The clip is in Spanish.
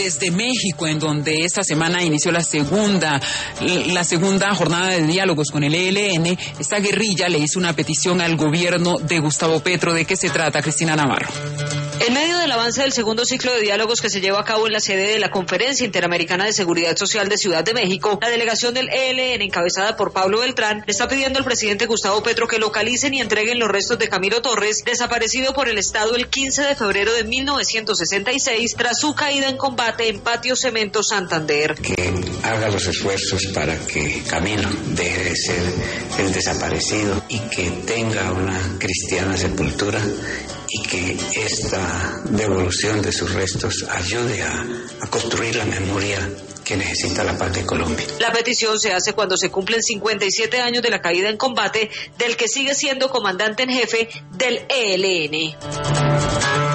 desde México, en donde esta semana inició la segunda jornada de diálogos con el ELN. Esta guerrilla le hizo una petición al gobierno de Gustavo Petro. ¿De qué se trata, Cristina Navarro? En medio del avance del segundo ciclo de diálogos que se lleva a cabo en la sede de la Conferencia Interamericana de Seguridad Social de Ciudad de México, la delegación del ELN, encabezada por Pablo Beltrán, le está pidiendo al presidente Gustavo Petro que localicen y entreguen los restos de Camilo Torres, desaparecido por el Estado el 15 de febrero de 1966 tras su caída en combate en Patio Cemento Santander. Que haga los esfuerzos para que Camilo deje de ser el desaparecido y que tenga una cristiana sepultura y que esta devolución de sus restos ayude a construir la memoria que necesita la paz de Colombia. La petición se hace cuando se cumplen 57 años de la caída en combate del que sigue siendo comandante en jefe del ELN.